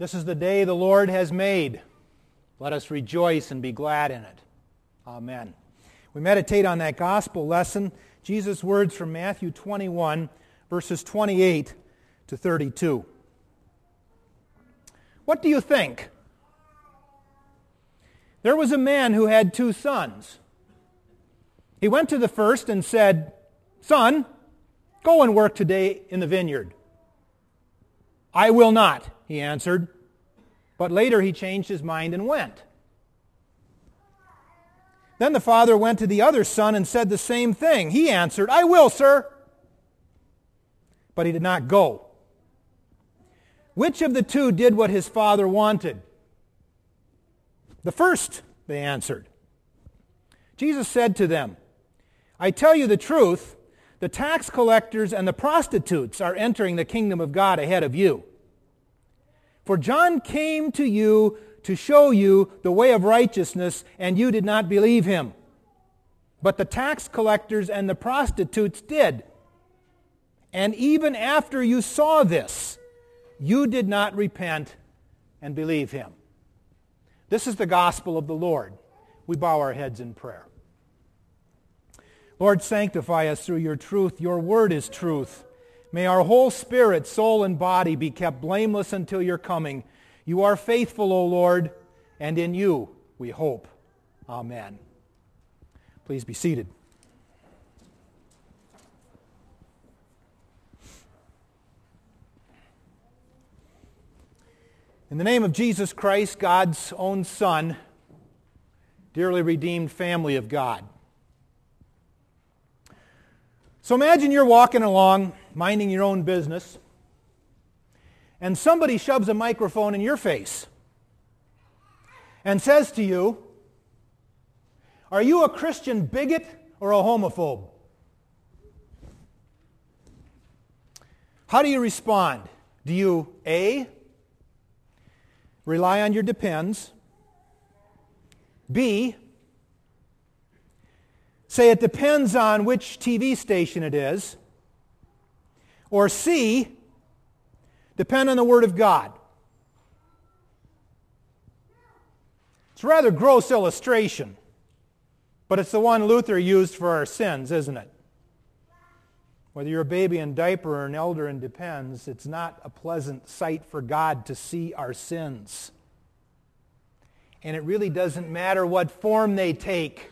This is the day the Lord has made. Let us rejoice and be glad in it. Amen. We meditate on that gospel lesson, Jesus' words from Matthew 21, verses 28 to 32. What do you think? There was a man who had 2 sons. He went to the first and said, "Son, go and work today in the vineyard." "I will not," he answered. But later he changed his mind and went. Then the father went to the other son and said the same thing. He answered, "I will, sir." But he did not go. Which of the 2 did what his father wanted? "The first," they answered. Jesus said to them, "I tell you the truth, the tax collectors and the prostitutes are entering the kingdom of God ahead of you. For John came to you to show you the way of righteousness, and you did not believe him. But the tax collectors and the prostitutes did. And even after you saw this, you did not repent and believe him." This is the gospel of the Lord. We bow our heads in prayer. Lord, sanctify us through your truth. Your word is truth. May our whole spirit, soul, and body be kept blameless until your coming. You are faithful, O Lord, and in you we hope. Amen. Please be seated. In the name of Jesus Christ, God's own Son, dearly redeemed family of God. So imagine you're walking along, minding your own business, and somebody shoves a microphone in your face and says to you, "Are you a Christian bigot or a homophobe?" How do you respond? Do you A, rely on your depends, B, say it depends on which TV station it is, or C, depend on the Word of God? It's a rather gross illustration, but it's the one Luther used for our sins, isn't it? Whether you're a baby in diaper or an elder in depends, it's not a pleasant sight for God to see our sins. And it really doesn't matter what form they take.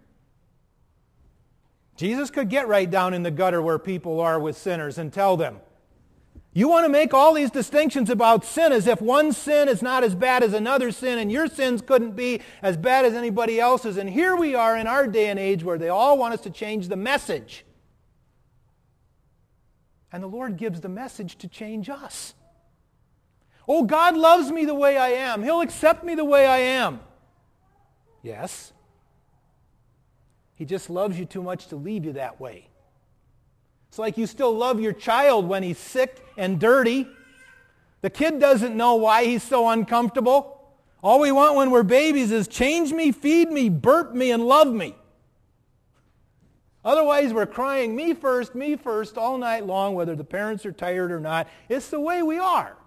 Jesus could get right down in the gutter where people are with sinners and tell them, "You want to make all these distinctions about sin as if one sin is not as bad as another sin, and your sins couldn't be as bad as anybody else's." And here we are in our day and age where they all want us to change the message. And the Lord gives the message to change us. Oh, God loves me the way I am. He'll accept me the way I am. Yes. He just loves you too much to leave you that way. It's like you still love your child when he's sick and dirty. The kid doesn't know why he's so uncomfortable. All we want when we're babies is change me, feed me, burp me, and love me. Otherwise, we're crying me first all night long, whether the parents are tired or not. It's the way we are.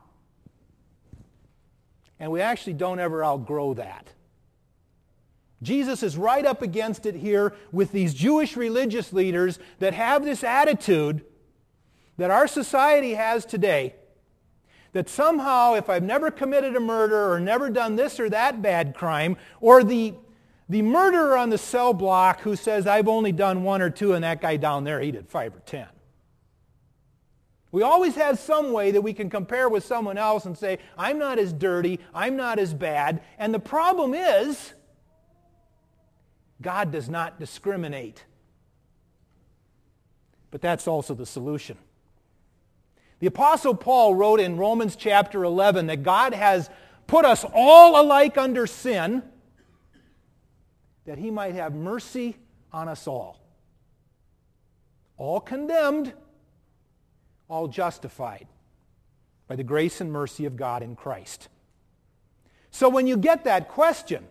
And we actually don't ever outgrow that. Jesus is right up against it here with these Jewish religious leaders that have this attitude that our society has today, that somehow if I've never committed a murder or never done this or that bad crime, or the murderer on the cell block who says, "I've only done 1 or 2 and that guy down there, he did 5 or 10. We always have some way that we can compare with someone else and say, "I'm not as dirty, I'm not as bad." And the problem is, God does not discriminate. But that's also the solution. The Apostle Paul wrote in Romans chapter 11 that God has put us all alike under sin, that he might have mercy on us all. All condemned, all justified by the grace and mercy of God in Christ. So when you get that question,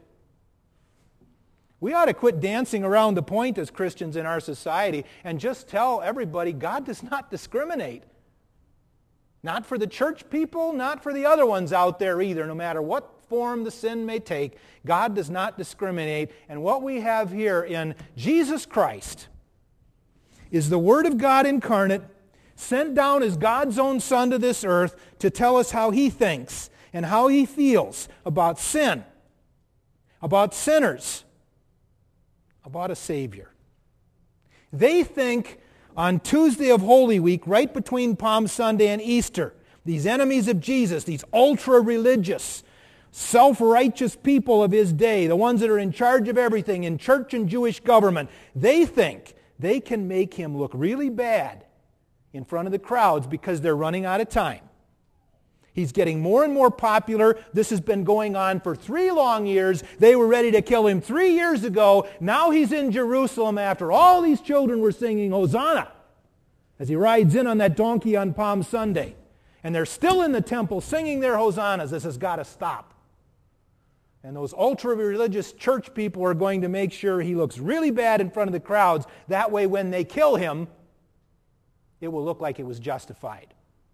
we ought to quit dancing around the point as Christians in our society and just tell everybody God does not discriminate. Not for the church people, not for the other ones out there either. No matter what form the sin may take, God does not discriminate. And what we have here in Jesus Christ is the Word of God incarnate, sent down as God's own Son to this earth to tell us how He thinks and how He feels about sin, about sinners, about a Savior. They think on Tuesday of Holy Week, right between Palm Sunday and Easter, these enemies of Jesus, these ultra-religious, self-righteous people of His day, the ones that are in charge of everything in church and Jewish government, they think they can make Him look really bad in front of the crowds because they're running out of time. He's getting more and more popular. This has been going on for 3 long years. They were ready to kill Him 3 years ago. Now He's in Jerusalem after all these children were singing Hosanna as He rides in on that donkey on Palm Sunday. And they're still in the temple singing their Hosannas. This has got to stop. And those ultra-religious church people are going to make sure He looks really bad in front of the crowds. That way when they kill Him, it will look like it was justified.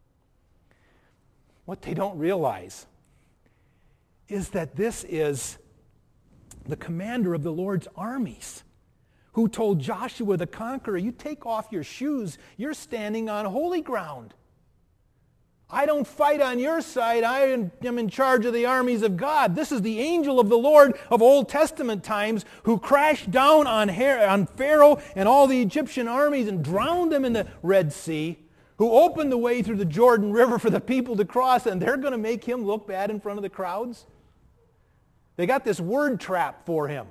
What they don't realize is that this is the commander of the Lord's armies who told Joshua the conqueror, you take off your shoes, you're standing on holy ground. I don't fight on your side, I am in charge of the armies of God. This is the angel of the Lord of Old Testament times who crashed down on Pharaoh and all the Egyptian armies and drowned them in the Red Sea, who opened the way through the Jordan River for the people to cross, and they're going to make Him look bad in front of the crowds? They got this word trap for Him.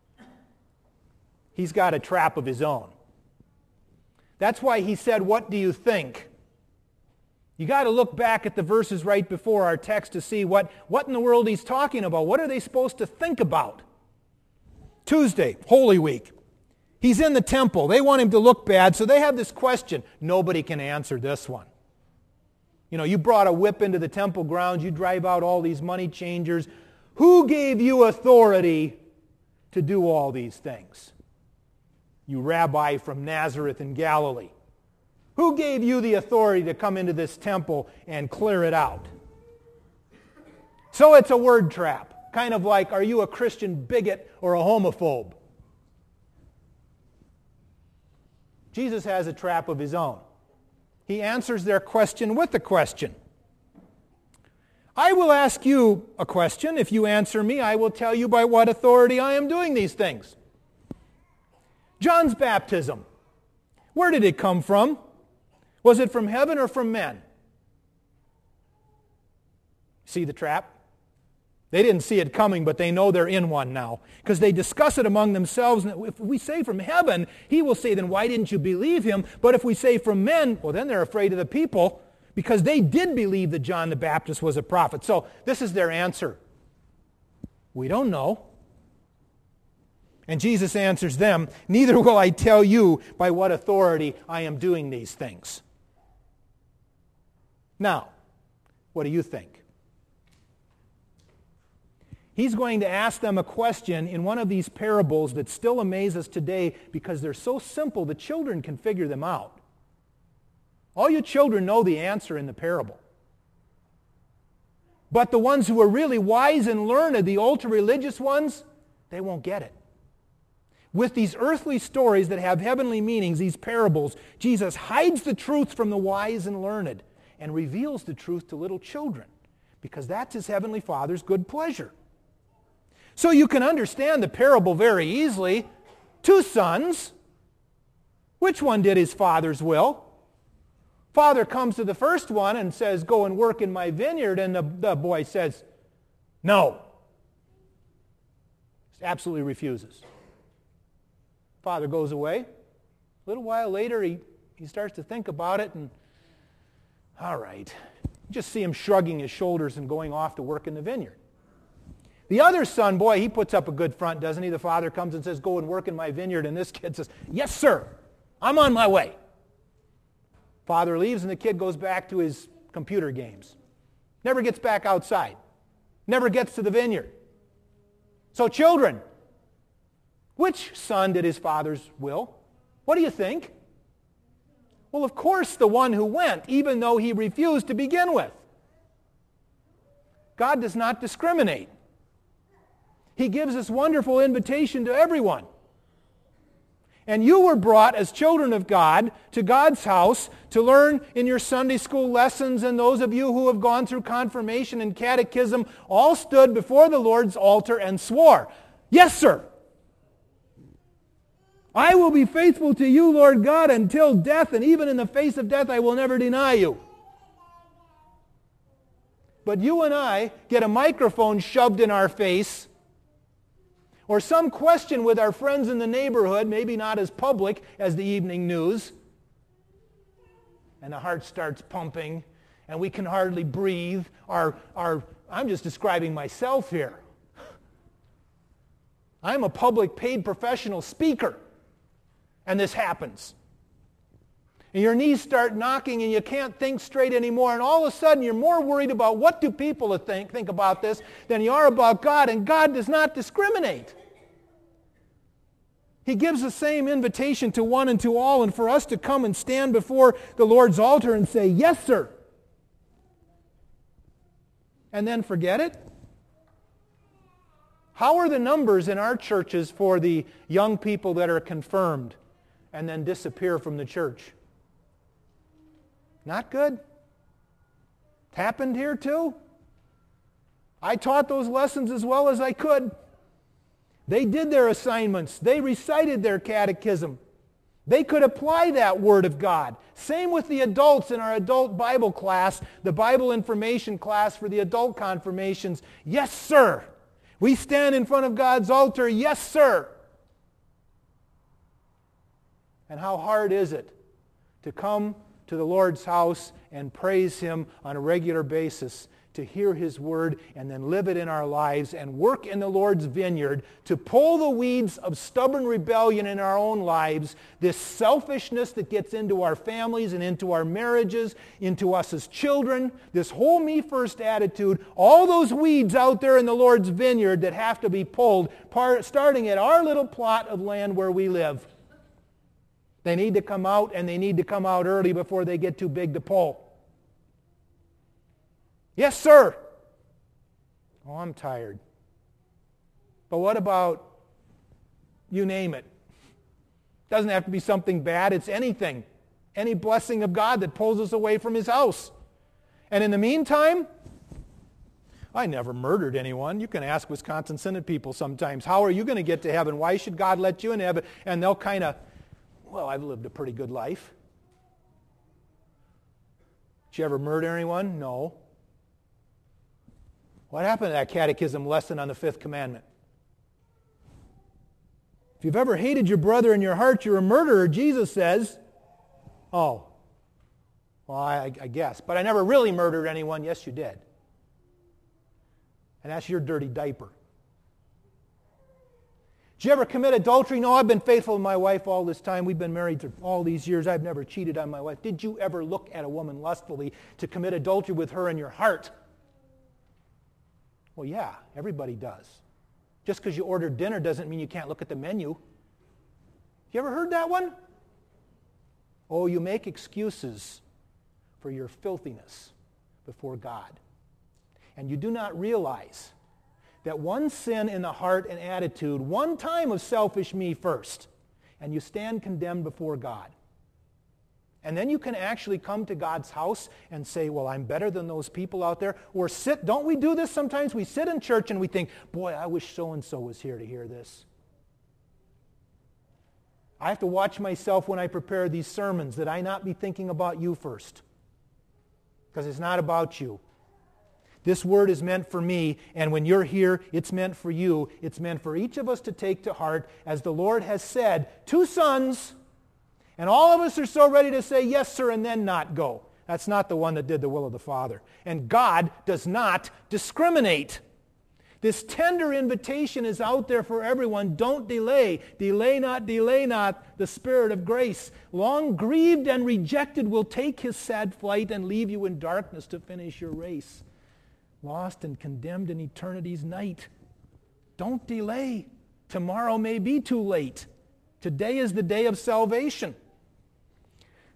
He's got a trap of His own. That's why He said, what do you think? You got to look back at the verses right before our text to see what in the world He's talking about. What are they supposed to think about? Tuesday, Holy Week. He's in the temple. They want Him to look bad, so they have this question. Nobody can answer this one. You know, you brought a whip into the temple grounds. You drive out all these money changers. Who gave you authority to do all these things? You rabbi from Nazareth in Galilee. Who gave you the authority to come into this temple and clear it out? So it's a word trap. Kind of like, are you a Christian bigot or a homophobe? Jesus has a trap of His own. He answers their question with a question. I will ask you a question. If you answer me, I will tell you by what authority I am doing these things. John's baptism. Where did it come from? Was it from heaven or from men? See the trap? They didn't see it coming, but they know they're in one now. Because they discuss it among themselves. And if we say from heaven, He will say, then why didn't you believe Him? But if we say from men, well, then they're afraid of the people, because they did believe that John the Baptist was a prophet. So this is their answer. We don't know. And Jesus answers them, neither will I tell you by what authority I am doing these things. Now, what do you think? He's going to ask them a question in one of these parables that still amaze us today because they're so simple the children can figure them out. All you children know the answer in the parable. But the ones who are really wise and learned, the ultra-religious ones, they won't get it. With these earthly stories that have heavenly meanings, these parables, Jesus hides the truth from the wise and learned and reveals the truth to little children because that's His heavenly Father's good pleasure. So you can understand the parable very easily. 2 sons. Which one did his father's will? Father comes to the first one and says, go and work in my vineyard, and the boy says, no. Absolutely refuses. Father goes away. A little while later, he starts to think about it, and all right. You just see him shrugging his shoulders and going off to work in the vineyard. The other son, boy, he puts up a good front, doesn't he? The father comes and says, go and work in my vineyard, and this kid says, yes, sir, I'm on my way. Father leaves, and the kid goes back to his computer games. Never gets back outside. Never gets to the vineyard. So children, which son did his father's will? What do you think? Well, of course the one who went, even though he refused to begin with. God does not discriminate. He gives this wonderful invitation to everyone. And you were brought as children of God to God's house to learn in your Sunday school lessons, and those of you who have gone through confirmation and catechism all stood before the Lord's altar and swore, "Yes, sir. I will be faithful to you, Lord God, until death, and even in the face of death I will never deny you." But you and I get a microphone shoved in our face, or some question with our friends in the neighborhood, maybe not as public as the evening news, and the heart starts pumping, and we can hardly breathe. I'm just describing myself here. I'm a public paid professional speaker, and this happens. And your knees start knocking and you can't think straight anymore, and all of a sudden you're more worried about what do people think about this than you are about God, and God does not discriminate. He gives the same invitation to one and to all, and for us to come and stand before the Lord's altar and say, "Yes, sir," and then forget it. How are the numbers in our churches for the young people that are confirmed and then disappear from the church? Not good. It happened here too. I taught those lessons as well as I could. They did their assignments. They recited their catechism. They could apply that Word of God. Same with the adults in our adult Bible class, the Bible information class for the adult confirmations. Yes, sir. We stand in front of God's altar. Yes, sir. And how hard is it to come to the Lord's house and praise Him on a regular basis, to hear His Word and then live it in our lives and work in the Lord's vineyard to pull the weeds of stubborn rebellion in our own lives, this selfishness that gets into our families and into our marriages, into us as children, this whole me first attitude, all those weeds out there in the Lord's vineyard that have to be pulled, starting at our little plot of land where we live. They need to come out, and they need to come out early before they get too big to pull. Yes, sir. Oh, I'm tired. But what about, you name it? Doesn't have to be something bad. It's anything. Any blessing of God that pulls us away from His house. And in the meantime, I never murdered anyone. You can ask Wisconsin Synod people sometimes, how are you going to get to heaven? Why should God let you in heaven? And they'll kind of, well, I've lived a pretty good life. Did you ever murder anyone? No. What happened to that catechism lesson on the fifth commandment? If you've ever hated your brother in your heart, you're a murderer, Jesus says. Oh, well, I guess. But I never really murdered anyone. Yes, you did. And that's your dirty diaper. Did you ever commit adultery? No, I've been faithful to my wife all this time. We've been married for all these years. I've never cheated on my wife. Did you ever look at a woman lustfully to commit adultery with her in your heart? Well, yeah, everybody does. Just because you ordered dinner doesn't mean you can't look at the menu. You ever heard that one? Oh, you make excuses for your filthiness before God. And you do not realize that one sin in the heart and attitude, one time of selfish me first, and you stand condemned before God. And then you can actually come to God's house and say, well, I'm better than those people out there. Or don't we do this sometimes? We sit in church and we think, boy, I wish so-and-so was here to hear this. I have to watch myself when I prepare these sermons that I not be thinking about you first. Because it's not about you. This word is meant for me, and when you're here, it's meant for you. It's meant for each of us to take to heart, as the Lord has said, 2 sons, and all of us are so ready to say, yes, sir, and then not go. That's not the one that did the will of the Father. And God does not discriminate. This tender invitation is out there for everyone. Don't delay. Delay not the Spirit of grace. Long grieved and rejected will take His sad flight and leave you in darkness to finish your race. Lost and condemned in eternity's night. Don't delay. Tomorrow may be too late. Today is the day of salvation.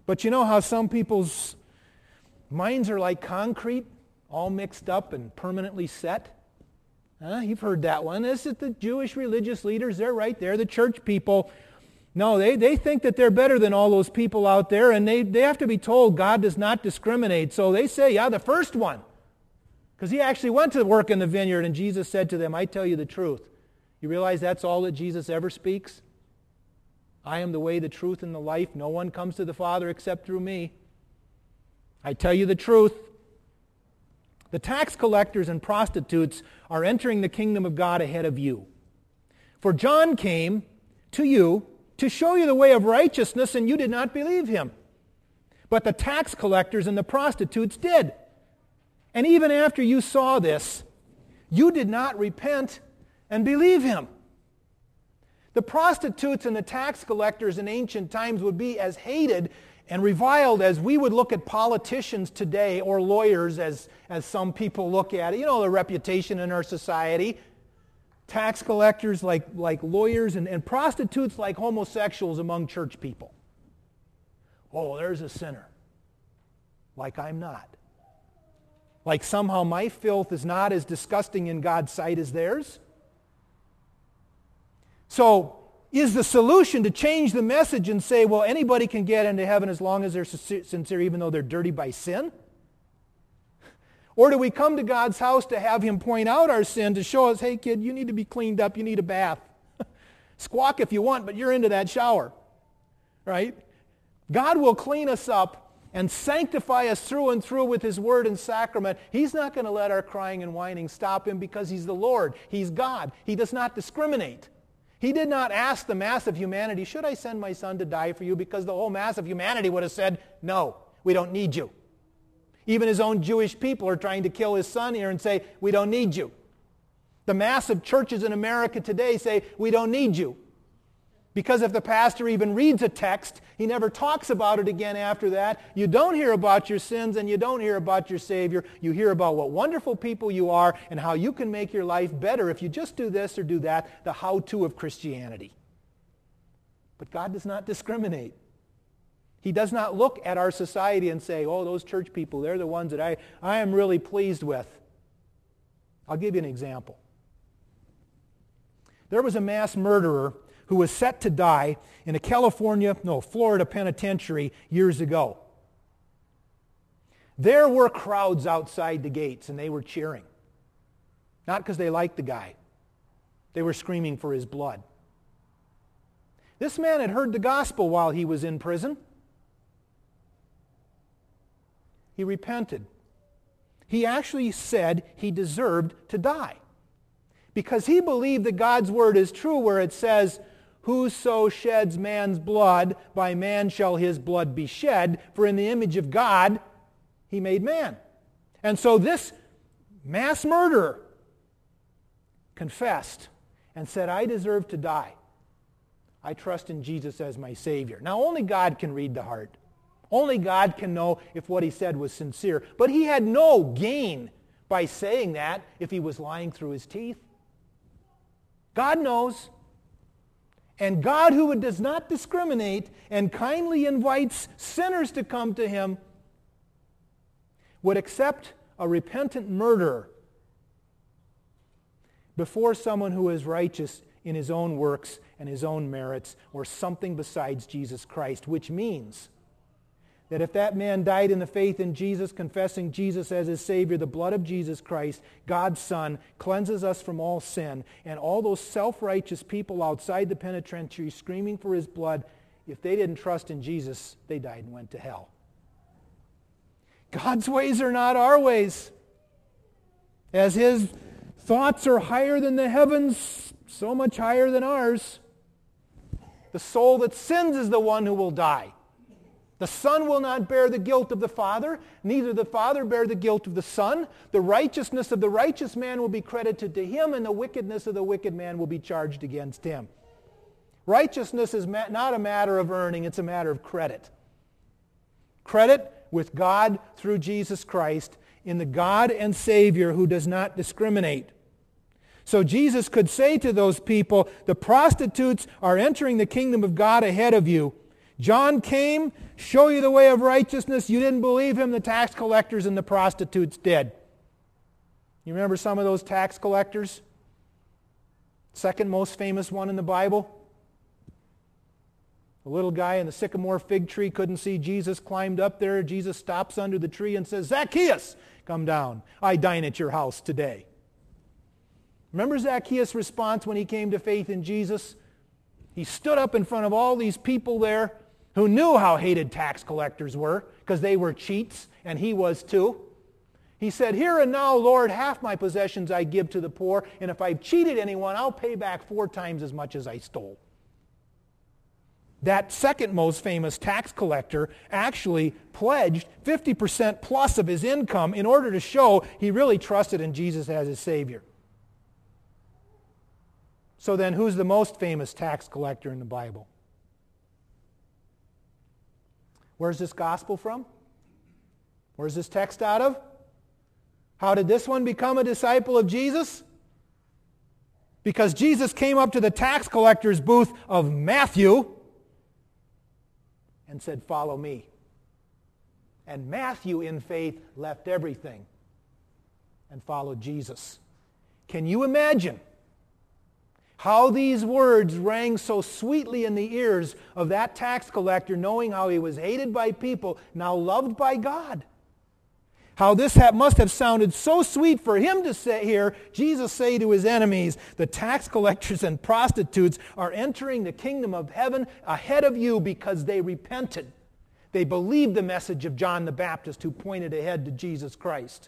But you know how some people's minds are like concrete, all mixed up and permanently set? You've heard that one. This is the Jewish religious leaders. They're right there, the church people. No, they think that they're better than all those people out there, and they have to be told God does not discriminate. So they say, yeah, the first one. Because he actually went to work in the vineyard, and Jesus said to them, I tell you the truth. You realize that's all that Jesus ever speaks? I am the way, the truth, and the life. No one comes to the Father except through me. I tell you the truth. The tax collectors and prostitutes are entering the kingdom of God ahead of you. For John came to you to show you the way of righteousness, and you did not believe him. But the tax collectors and the prostitutes did. And even after you saw this, you did not repent and believe him. The prostitutes and the tax collectors in ancient times would be as hated and reviled as we would look at politicians today, or lawyers as some people look at it. You know, the reputation in our society. Tax collectors like lawyers, and prostitutes like homosexuals among church people. Oh, there's a sinner. Like I'm not. Like somehow my filth is not as disgusting in God's sight as theirs. So, is the solution to change the message and say, well, anybody can get into heaven as long as they're sincere, even though they're dirty by sin? Or do we come to God's house to have him point out our sin, to show us, hey kid, you need to be cleaned up, you need a bath. Squawk if you want, but you're into that shower. Right? God will clean us up and sanctify us through and through with his word and sacrament. He's not going to let our crying and whining stop him, because he's the Lord. He's God. He does not discriminate. He did not ask the mass of humanity, should I send my son to die for you? Because the whole mass of humanity would have said, no, we don't need you. Even his own Jewish people are trying to kill his son here and say, we don't need you. The mass of churches in America today say, we don't need you. Because if the pastor even reads a text, he never talks about it again after that. You don't hear about your sins, and you don't hear about your Savior. You hear about what wonderful people you are and how you can make your life better if you just do this or do that, the how-to of Christianity. But God does not discriminate. He does not look at our society and say, oh, those church people, they're the ones that I am really pleased with. I'll give you an example. There was a mass murderer who was set to die in a Florida penitentiary years ago. There were crowds outside the gates, and they were cheering. Not because they liked the guy. They were screaming for his blood. This man had heard the gospel while he was in prison. He repented. He actually said he deserved to die, because he believed that God's word is true, where it says, whoso sheds man's blood, by man shall his blood be shed, for in the image of God he made man. And so this mass murderer confessed and said, I deserve to die. I trust in Jesus as my Savior. Now only God can read the heart. Only God can know if what he said was sincere. But he had no gain by saying that if he was lying through his teeth. God knows. And God, who does not discriminate and kindly invites sinners to come to him, would accept a repentant murderer before someone who is righteous in his own works and his own merits, or something besides Jesus Christ, which means that if that man died in the faith in Jesus, confessing Jesus as his Savior, the blood of Jesus Christ, God's Son, cleanses us from all sin, and all those self-righteous people outside the penitentiary screaming for his blood, if they didn't trust in Jesus, they died and went to hell. God's ways are not our ways. As his thoughts are higher than the heavens, so much higher than ours. The soul that sins is the one who will die. The Son will not bear the guilt of the Father, neither the Father bear the guilt of the Son. The righteousness of the righteous man will be credited to him, and the wickedness of the wicked man will be charged against him. Righteousness is not a matter of earning, it's a matter of credit. Credit with God through Jesus Christ in the God and Savior who does not discriminate. So Jesus could say to those people, the prostitutes are entering the kingdom of God ahead of you. John came, show you the way of righteousness. You didn't believe him. The tax collectors and the prostitutes did. You remember some of those tax collectors? Second most famous one in the Bible. The little guy in the sycamore fig tree couldn't see Jesus, climbed up there. Jesus stops under the tree and says, Zacchaeus, come down. I dine at your house today. Remember Zacchaeus' response when he came to faith in Jesus? He stood up in front of all these people there who knew how hated tax collectors were because they were cheats, and he was too. He said, here and now, Lord, half my possessions I give to the poor, and if I've cheated anyone, I'll pay back 4 times as much as I stole. That second most famous tax collector actually pledged 50% plus of his income in order to show he really trusted in Jesus as his Savior. So then, who's the most famous tax collector in the Bible? Where's this gospel from? Where's this text out of? How did this one become a disciple of Jesus? Because Jesus came up to the tax collector's booth of Matthew and said, follow me. And Matthew, in faith, left everything and followed Jesus. Can you imagine how these words rang so sweetly in the ears of that tax collector, knowing how he was hated by people, now loved by God? How this must have sounded so sweet for him to hear Jesus say to his enemies, the tax collectors and prostitutes are entering the kingdom of heaven ahead of you because they repented. They believed the message of John the Baptist who pointed ahead to Jesus Christ.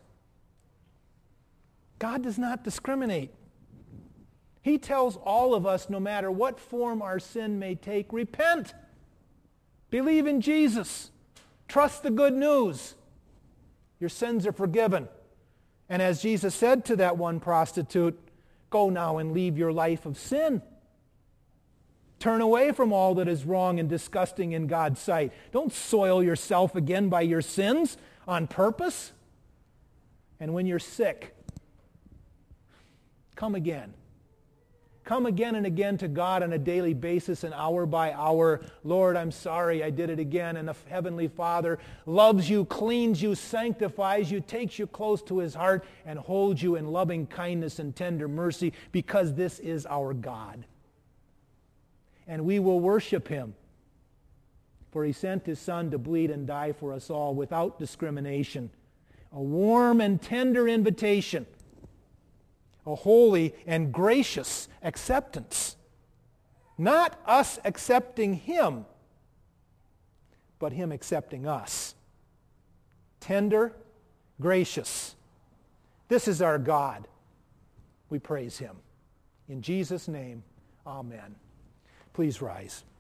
God does not discriminate. He tells all of us, no matter what form our sin may take, repent. Believe in Jesus. Trust the good news. Your sins are forgiven. And as Jesus said to that one prostitute, go now and leave your life of sin. Turn away from all that is wrong and disgusting in God's sight. Don't soil yourself again by your sins on purpose. And when you're sick, come again. Come again and again to God on a daily basis and hour by hour. Lord, I'm sorry I did it again. And the Heavenly Father loves you, cleans you, sanctifies you, takes you close to His heart, and holds you in loving kindness and tender mercy, because this is our God. And we will worship Him, for He sent His Son to bleed and die for us all without discrimination. A warm and tender invitation. A holy and gracious acceptance. Not us accepting Him, but Him accepting us. Tender, gracious. This is our God. We praise Him. In Jesus' name, amen. Please rise.